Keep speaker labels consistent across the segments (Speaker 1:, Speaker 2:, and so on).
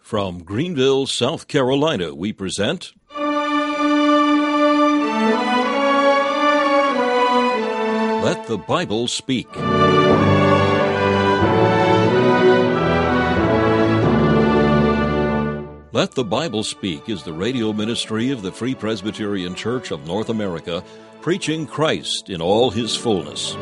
Speaker 1: From Greenville, South Carolina, we present Let the Bible Speak. Let the Bible Speak is the radio ministry of the Free Presbyterian Church of North America, preaching Christ in all His fullness.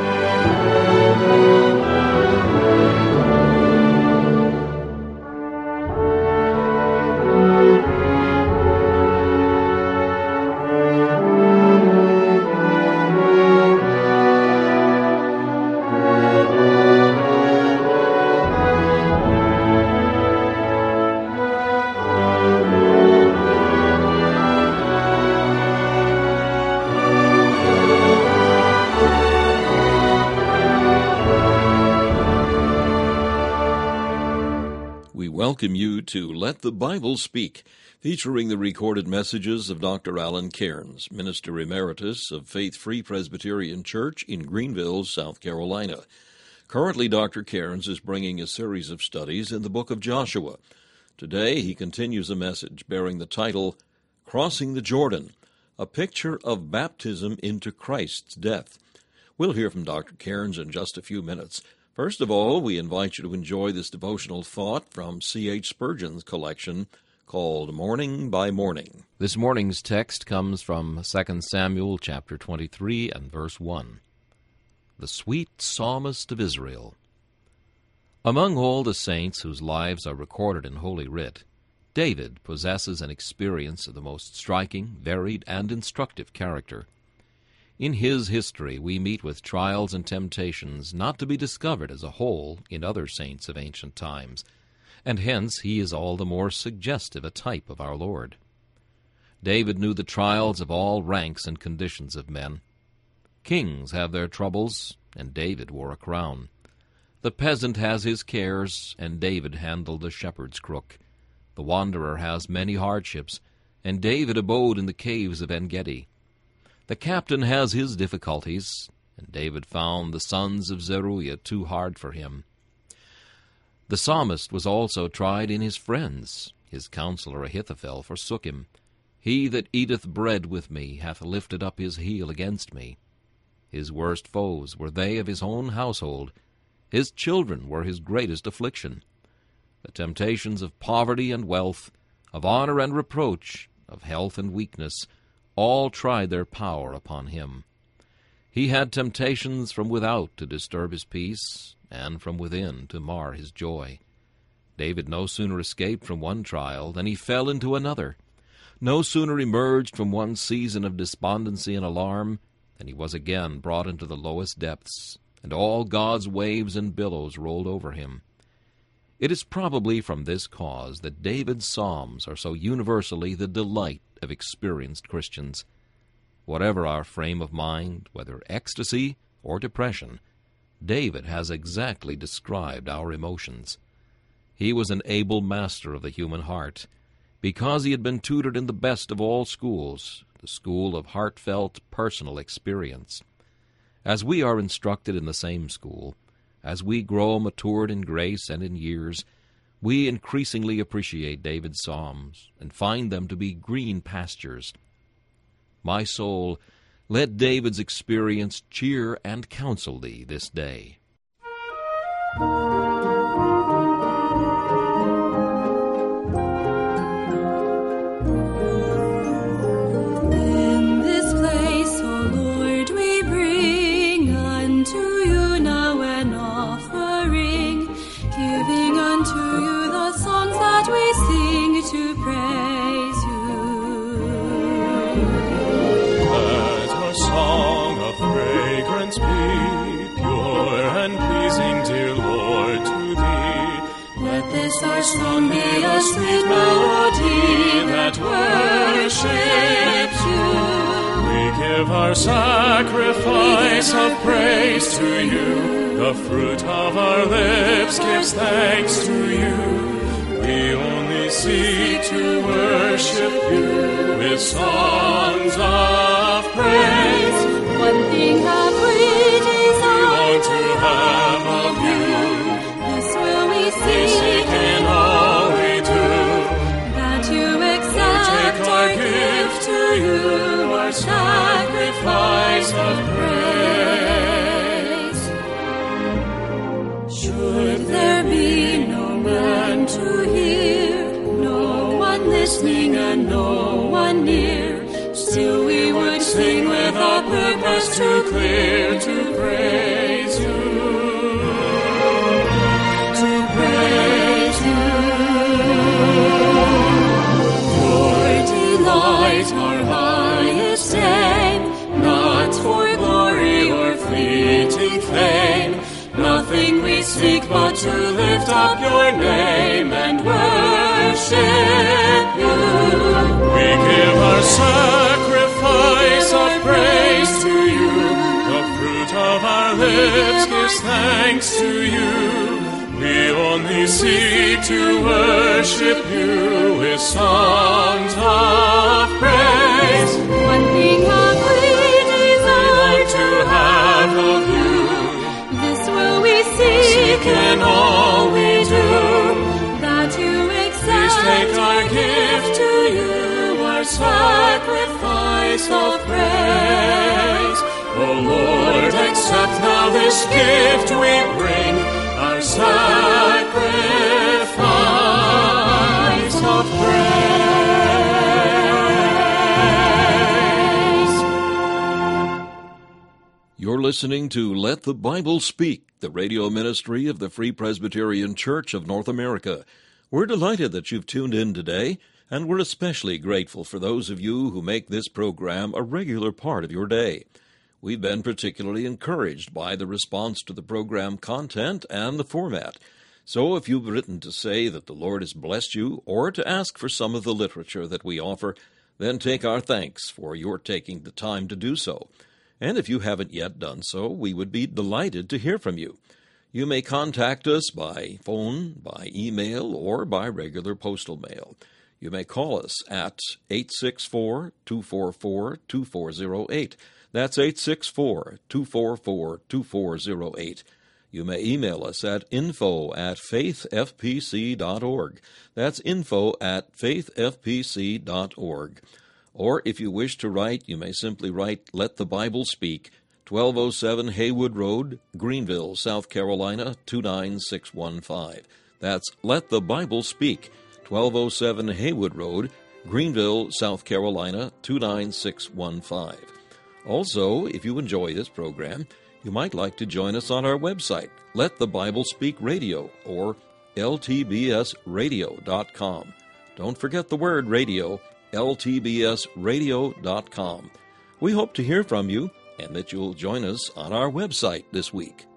Speaker 1: Welcome you to Let the Bible Speak, featuring the recorded messages of Dr. Alan Cairns, Minister Emeritus of Faith Free Presbyterian Church in Greenville, South Carolina. Currently, Dr. Cairns is bringing a series of studies in the book of Joshua. Today, he continues a message bearing the title, Crossing the Jordan, a picture of baptism into Christ's death. We'll hear from Dr. Cairns in just a few minutes. First of all, we invite you to enjoy this devotional thought from C.H. Spurgeon's collection called Morning by Morning.
Speaker 2: This morning's text comes from 2 Samuel chapter 23 and verse 1. The sweet psalmist of Israel. Among all the saints whose lives are recorded in Holy Writ, David possesses an experience of the most striking, varied, and instructive character. In his history we meet with trials and temptations not to be discovered as a whole in other saints of ancient times, and hence he is all the more suggestive a type of our Lord. David knew the trials of all ranks and conditions of men. Kings have their troubles, and David wore a crown. The peasant has his cares, and David handled the shepherd's crook. The wanderer has many hardships, and David abode in the caves of En-gedi. The captain has his difficulties, and David found the sons of Zeruiah too hard for him. The psalmist was also tried in his friends. His counselor Ahithophel forsook him. He that eateth bread with me hath lifted up his heel against me. His worst foes were they of his own household. His children were his greatest affliction. The temptations of poverty and wealth, of honor and reproach, of health and weakness, all tried their power upon him. He had temptations from without to disturb his peace, and from within to mar his joy. David no sooner escaped from one trial than he fell into another. No sooner emerged from one season of despondency and alarm than he was again brought into the lowest depths, and all God's waves and billows rolled over him. It is probably from this cause that David's psalms are so universally the delight of experienced Christians. Whatever our frame of mind, whether ecstasy or depression, David has exactly described our emotions. He was an able master of the human heart, because he had been tutored in the best of all schools, the school of heartfelt personal experience. As we are instructed in the same school, as we grow matured in grace and in years, we increasingly appreciate David's psalms and find them to be green pastures. My soul, let David's experience cheer and counsel thee this day.
Speaker 3: Our song be a sweet melody that worships you. We give our sacrifice of praise to you. The fruit of our lips gives thanks to you. We only seek to worship you with songs of praise. One thing have we desired to have of you. This will we seek in all we do. listening and no one near, still we would sing with a purpose too clear to praise you. To praise you. Your delight, our highest aim, not for glory or fleeting fame. Nothing we seek but to lift up your name and worship you. We give our sacrifice of praise to you. The fruit of our lips gives thanks to you. We only seek to worship you with songs of praise.
Speaker 4: One thing have we desired
Speaker 3: to have of you.
Speaker 4: Seek
Speaker 3: in all we do,
Speaker 4: that you accept.
Speaker 3: Please take our gift to you, our sacrifice of praise. O Lord, accept now this gift we bring, our sacrifice of praise.
Speaker 1: You're listening to Let the Bible Speak, the radio ministry of the Free Presbyterian Church of North America. We're delighted that you've tuned in today, and we're especially grateful for those of you who make this program a regular part of your day. We've been particularly encouraged by the response to the program content and the format. So if you've written to say that the Lord has blessed you, or to ask for some of the literature that we offer, then take our thanks for your taking the time to do so. And if you haven't yet done so, we would be delighted to hear from you. You may contact us by phone, by email, or by regular postal mail. You may call us at 864-244-2408. That's 864-244-2408. You may email us at info@faithfpc.org. That's info@faithfpc.org. Or if you wish to write, you may simply write Let the Bible Speak, 1207 Haywood Road, Greenville, South Carolina, 29615. That's Let the Bible Speak, 1207 Haywood Road, Greenville, South Carolina, 29615. Also, if you enjoy this program, you might like to join us on our website, Let the Bible Speak Radio, or ltbsradio.com. Don't forget the word radio, ltbsradio.com. We hope to hear from you and that you'll join us on our website this week.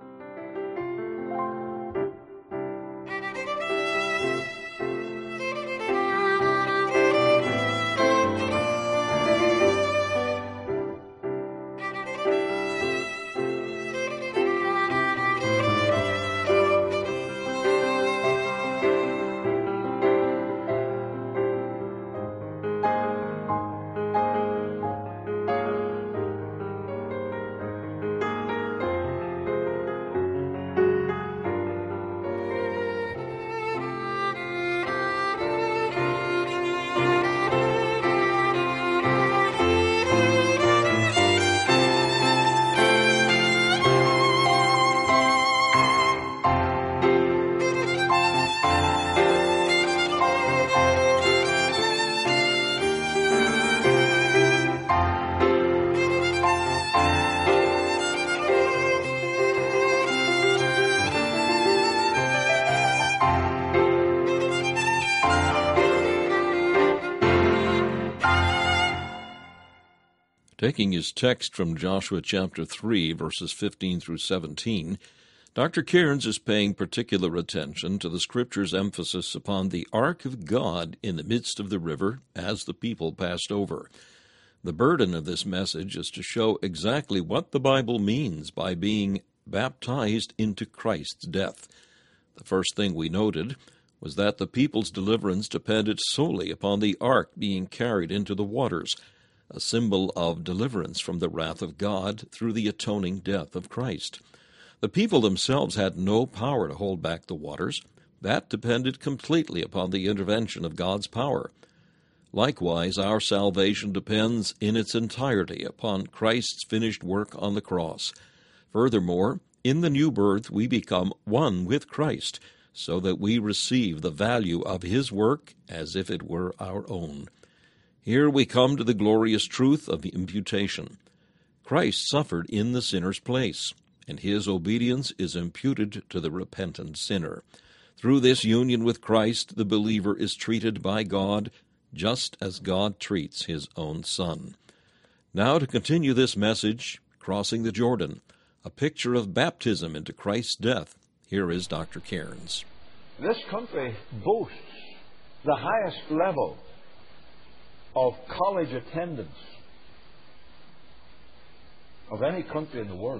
Speaker 1: Taking his text from Joshua chapter 3, verses 15 through 17, Dr. Cairns is paying particular attention to the Scripture's emphasis upon the Ark of God in the midst of the river as the people passed over. The burden of this message is to show exactly what the Bible means by being baptized into Christ's death. The first thing we noted was that the people's deliverance depended solely upon the ark being carried into the waters, a symbol of deliverance from the wrath of God through the atoning death of Christ. The people themselves had no power to hold back the waters. That depended completely upon the intervention of God's power. Likewise, our salvation depends in its entirety upon Christ's finished work on the cross. Furthermore, in the new birth we become one with Christ, so that we receive the value of his work as if it were our own. Here we come to the glorious truth of imputation. Christ suffered in the sinner's place, and his obedience is imputed to the repentant sinner. Through this union with Christ, the believer is treated by God just as God treats his own Son. Now, to continue this message, Crossing the Jordan, a picture of baptism into Christ's death, here is Dr. Cairns.
Speaker 5: This country boasts the highest level of college attendance of any country in the world.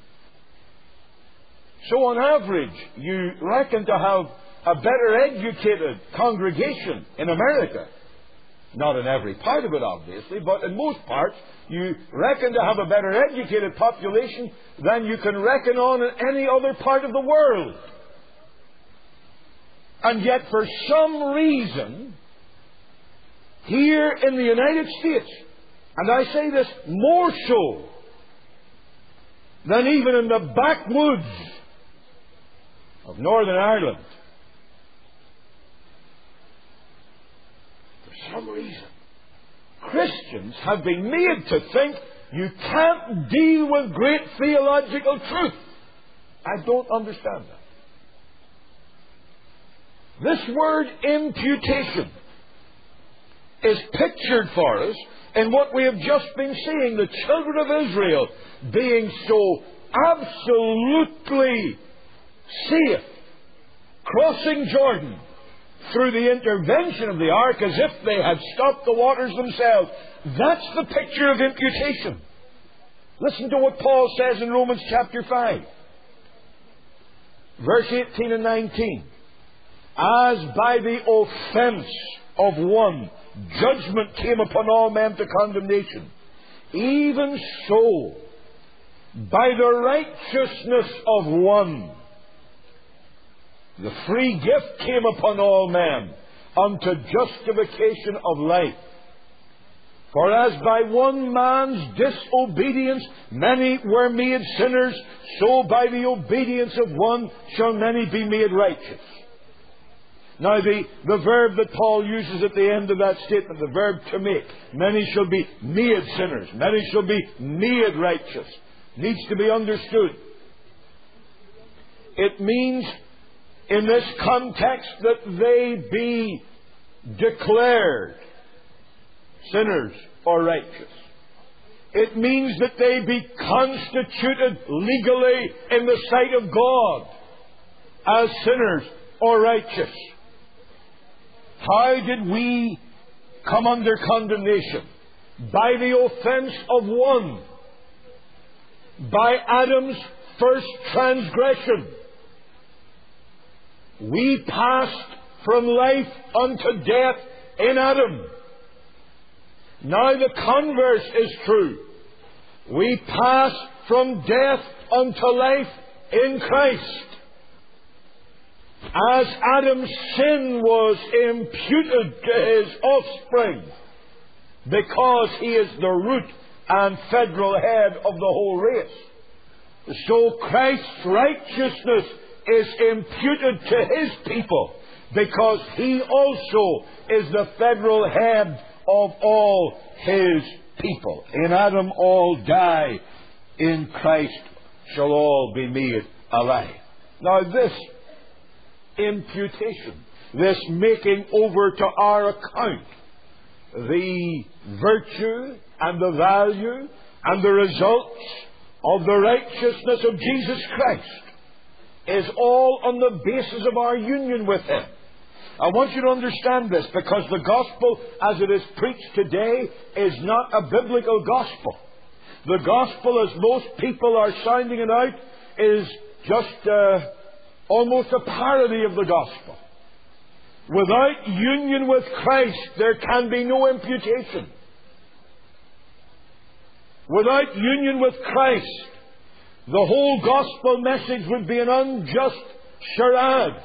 Speaker 5: So on average, you reckon to have a better educated congregation in America. Not in every part of it, obviously, but in most parts, you reckon to have a better educated population than you can reckon on in any other part of the world. And yet, for some reason, here in the United States, and I say this more so than even in the backwoods of Northern Ireland, for some reason, Christians have been made to think you can't deal with great theological truth. I don't understand that. This word imputation is pictured for us in what we have just been seeing, the children of Israel being so absolutely safe, crossing Jordan through the intervention of the ark as if they had stopped the waters themselves. That's the picture of imputation. Listen to what Paul says in Romans chapter 5, verse 18 and 19. As by the offense of one, judgment came upon all men to condemnation, even so, by the righteousness of one, the free gift came upon all men unto justification of life. For as by one man's disobedience many were made sinners, so by the obedience of one shall many be made righteous. Now the verb that Paul uses at the end of that statement, the verb to make, many shall be made sinners, many shall be made righteous, needs to be understood. It means in this context that they be declared sinners or righteous. It means that they be constituted legally in the sight of God as sinners or righteous. How did we come under condemnation? By the offense of one. By Adam's first transgression. We passed from life unto death in Adam. Now the converse is true. We pass from death unto life in Christ. As Adam's sin was imputed to his offspring, because he is the root and federal head of the whole race, so Christ's righteousness is imputed to his people, because he also is the federal head of all his people. In Adam all die, in Christ shall all be made alive. Now this imputation, this making over to our account the virtue and the value and the results of the righteousness of Jesus Christ, is all on the basis of our union with him. I want you to understand this, because the gospel as it is preached today is not a biblical gospel. The gospel, as most people are sounding it out, is just almost a parody of the gospel. Without union with Christ, there can be no imputation. Without union with Christ, the whole gospel message would be an unjust charade.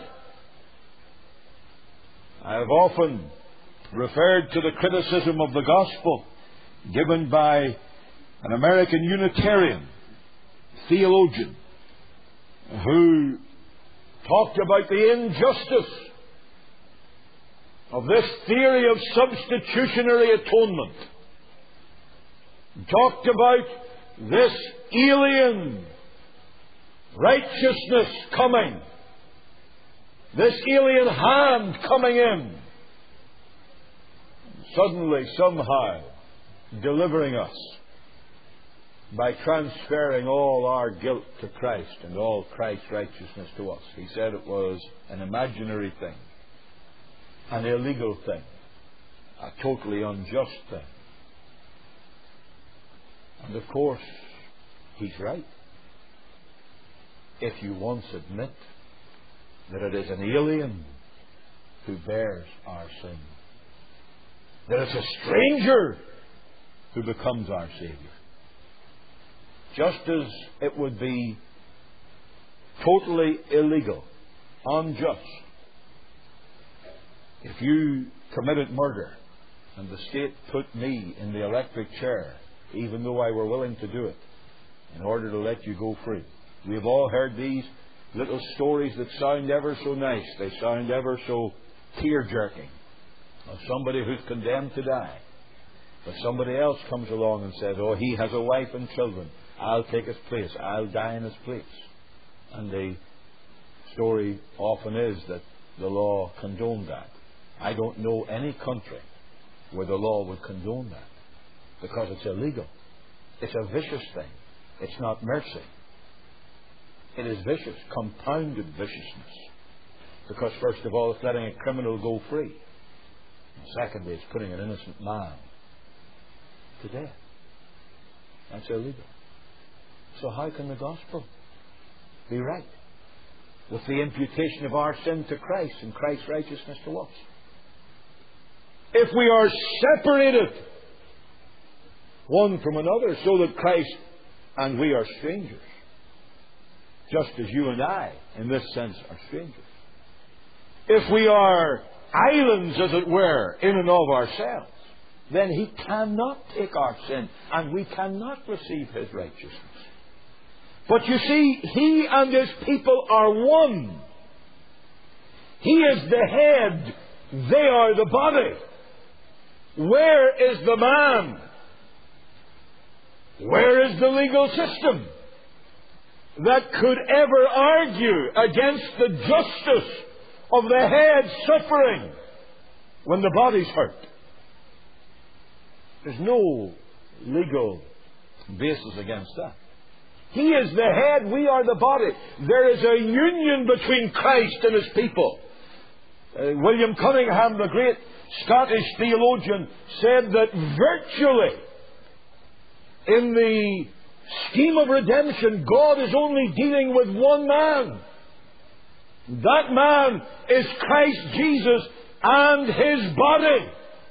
Speaker 5: I have often referred to the criticism of the gospel given by an American Unitarian theologian who talked about the injustice of this theory of substitutionary atonement, talked about this alien righteousness coming, this alien hand coming in, suddenly, somehow, delivering us by transferring all our guilt to Christ and all Christ's righteousness to us. He said it was an imaginary thing, an illegal thing, a totally unjust thing. And of course, he's right. If you once admit that it is an alien who bears our sin, that it's a stranger who becomes our Savior, just as it would be totally illegal, unjust, if you committed murder and the state put me in the electric chair, even though I were willing to do it, in order to let you go free. We've all heard these little stories that sound ever so nice. They sound ever so tear-jerking, of somebody who's condemned to die. But somebody else comes along and says, oh, he has a wife and children. I'll take his place. I'll die in his place. And the story often is that the law condoned that. I don't know any country where the law would condone that, because it's illegal. It's a vicious thing. It's not mercy. It is vicious, compounded viciousness. Because first of all, it's letting a criminal go free. And secondly, it's putting an innocent man to death. That's illegal. So how can the gospel be right with the imputation of our sin to Christ and Christ's righteousness to us? If we are separated one from another, so that Christ and we are strangers, just as you and I, in this sense, are strangers. If we are islands, as it were, in and of ourselves, then He cannot take our sin, and we cannot receive His righteousness. But you see, He and His people are one. He is the head, they are the body. Where is the man? Where is the legal system that could ever argue against the justice of the head suffering when the body's hurt? There's no legal basis against that. He is the head, we are the body. There is a union between Christ and His people. William Cunningham, the great Scottish theologian, said that virtually in the scheme of redemption, God is only dealing with one man. That man is Christ Jesus and His body.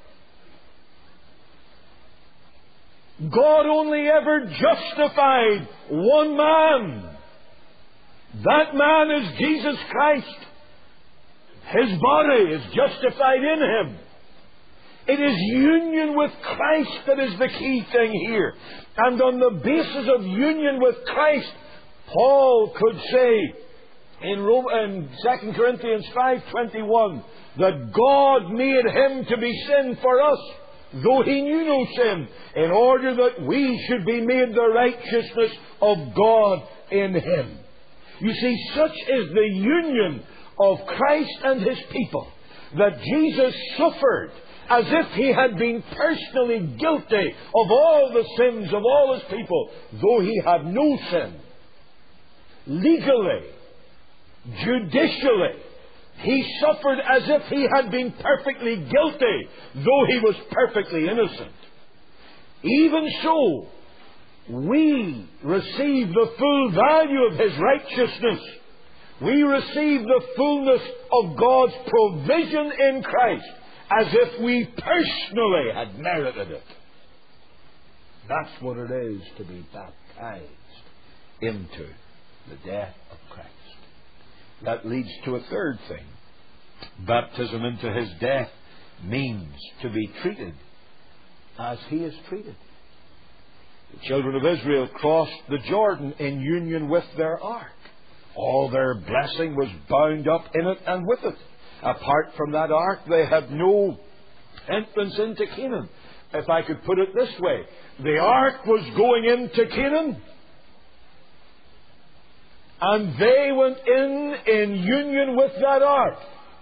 Speaker 5: God only ever justified one man. That man is Jesus Christ. His body is justified in Him. It is union with Christ that is the key thing here. And on the basis of union with Christ, Paul could say in 2 Corinthians 5:21 that God made Him to be sin for us, though He knew no sin, in order that we should be made the righteousness of God in Him. You see, such is the union of Christ and His people, that Jesus suffered as if He had been personally guilty of all the sins of all His people, though He had no sin. Legally, judicially, He suffered as if He had been perfectly guilty, though He was perfectly innocent. Even so, we receive the full value of His righteousness. We receive the fullness of God's provision in Christ, as if we personally had merited it. That's what it is to be baptized into the death of Christ. That leads to a third thing. Baptism into His death means to be treated as He is treated. The children of Israel crossed the Jordan in union with their ark. All their blessing was bound up in it and with it. Apart from that ark, they had no entrance into Canaan. If I could put it this way, the ark was going into Canaan, and they went in union with that ark.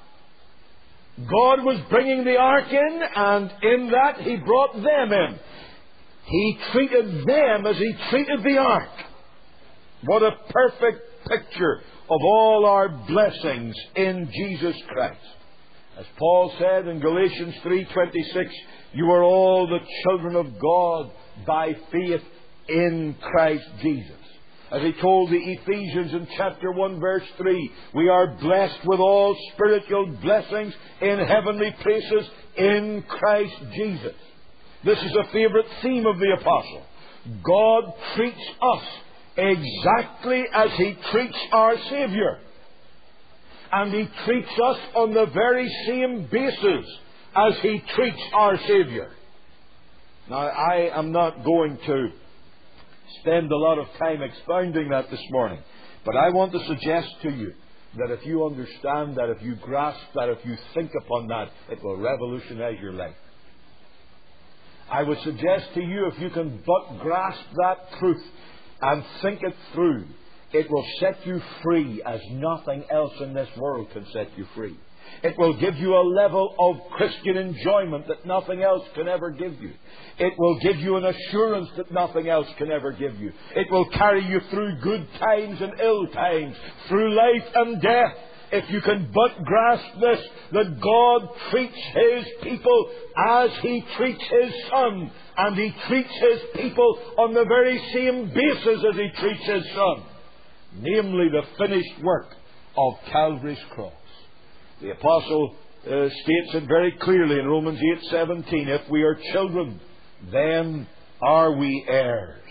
Speaker 5: God was bringing the ark in, and in that He brought them in. He treated them as He treated the ark. What a perfect picture of all our blessings in Jesus Christ. As Paul said in Galatians 3:26, you are all the children of God by faith in Christ Jesus. As he told the Ephesians in chapter 1 verse 3, we are blessed with all spiritual blessings in heavenly places in Christ Jesus. This is a favorite theme of the apostle. God treats us exactly as He treats our Savior. And He treats us on the very same basis as He treats our Savior. Now, I am not going to spend a lot of time expounding that this morning, but I want to suggest to you that if you understand that, if you grasp that, if you think upon that, it will revolutionize your life. I would suggest to you, if you can but grasp that truth and think it through, it will set you free as nothing else in this world can set you free. It will give you a level of Christian enjoyment that nothing else can ever give you. It will give you an assurance that nothing else can ever give you. It will carry you through good times and ill times, through life and death. If you can but grasp this, that God treats His people as He treats His Son, and He treats His people on the very same basis as He treats His Son, namely the finished work of Calvary's cross. The apostle states it very clearly in Romans 8:17, if we are children, then are we heirs.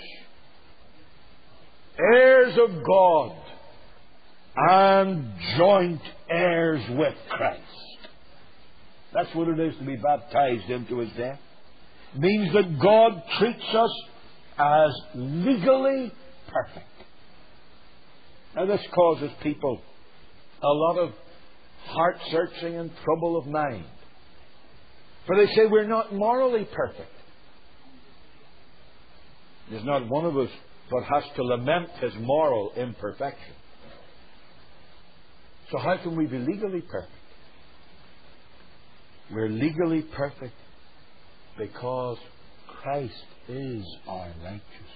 Speaker 5: Heirs of God, and joint heirs with Christ. That's what it is to be baptized into His death. It means that God treats us as legally perfect. Now this causes people a lot of heart-searching and trouble of mind. For they say we're not morally perfect. There's not one of us but has to lament his moral imperfection. So how can we be legally perfect? We're legally perfect because Christ is our righteousness.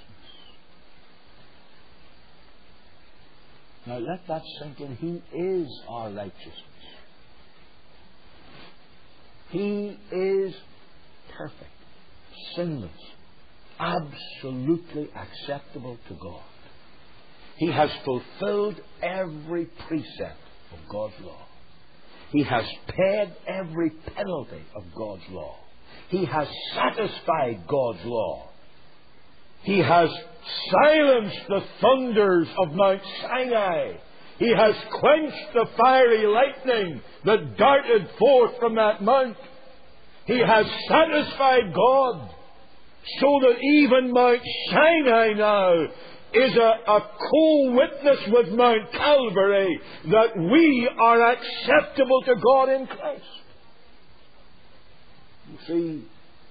Speaker 5: Now let that sink in. He is our righteousness. He is perfect, sinless, absolutely acceptable to God. He has fulfilled every precept of God's law. He has paid every penalty of God's law. He has satisfied God's law. He has silenced the thunders of Mount Sinai. He has quenched the fiery lightning that darted forth from that mount. He has satisfied God, so that even Mount Sinai now is a co-witness with Mount Calvary that we are acceptable to God in Christ. You see,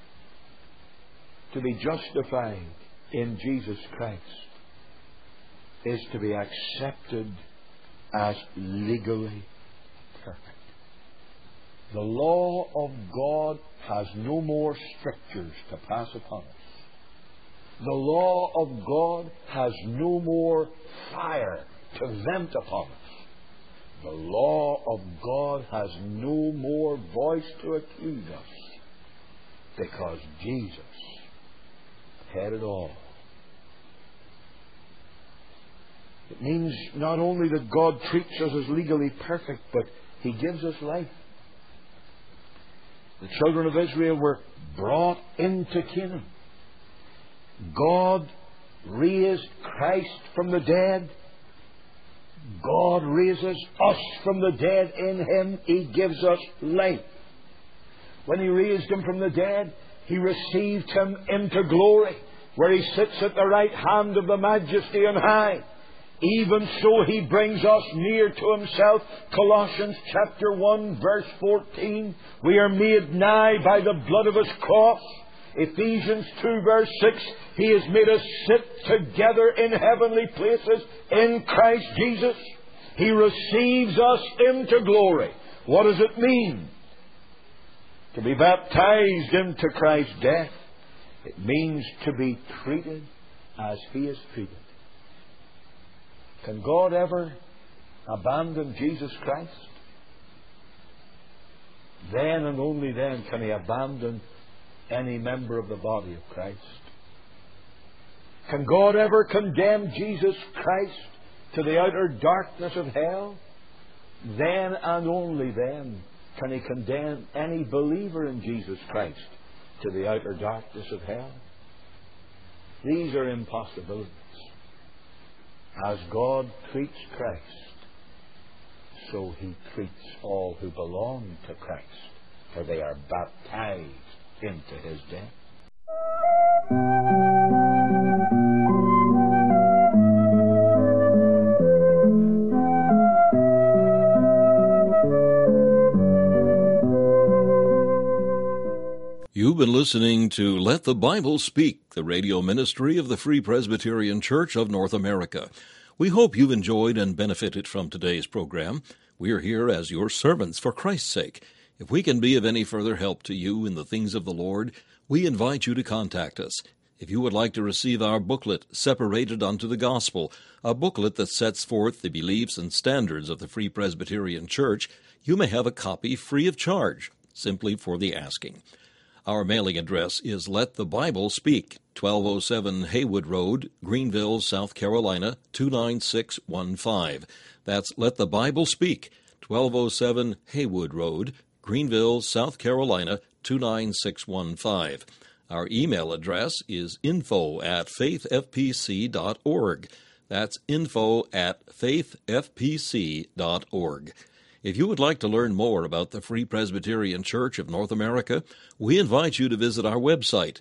Speaker 5: to be justified in Jesus Christ is to be accepted as legally perfect. The law of God has no more strictures to pass upon us. The law of God has no more fire to vent upon us. The law of God has no more voice to accuse us, because Jesus had it all. It means not only that God treats us as legally perfect, but He gives us life. The children of Israel were brought into Canaan. God raised Christ from the dead. God raises us from the dead. In Him He gives us life. When He raised Him from the dead, He received Him into glory, where He sits at the right hand of the Majesty on high. even so he brings us near to himself. Colossians chapter 1, verse 14. We are made nigh by the blood of his cross. Ephesians 2, verse 6. He has made us sit together in heavenly places in Christ Jesus. He receives us into glory. What does it mean to be baptized into Christ's death? It means to be treated as he is treated. Can God ever abandon Jesus Christ? Then and only then can he abandon any member of the body of Christ. Can God ever condemn Jesus Christ to the outer darkness of hell? Then and only then can he condemn any believer in Jesus Christ to the outer darkness of hell. These are impossibilities. As God treats Christ, so he treats all who belong to Christ, for they are baptized into his death.
Speaker 1: You've been listening to Let the Bible Speak, the radio ministry of the Free Presbyterian Church of North America. We hope you've enjoyed and benefited from today's program. We are here as your servants for Christ's sake. If we can be of any further help to you in the things of the Lord, we invite you to contact us. If you would like to receive our booklet, Separated unto the Gospel, a booklet that sets forth the beliefs and standards of the Free Presbyterian Church, you may have a copy free of charge, simply for the asking. Our mailing address is Let the Bible Speak, 1207 Haywood Road, Greenville, South Carolina, 29615. That's Let the Bible Speak, 1207 Haywood Road, Greenville, South Carolina, 29615. Our email address is info@faithfpc.org. That's info@faithfpc.org. If you would like to learn more about the Free Presbyterian Church of North America, we invite you to visit our website,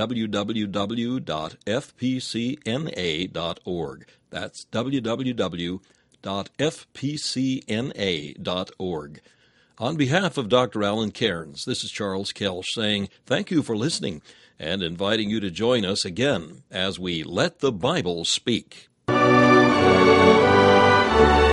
Speaker 1: www.fpcna.org. That's www.fpcna.org. On behalf of Dr. Alan Cairns, this is Charles Kelch saying thank you for listening and inviting you to join us again as we Let the Bible Speak.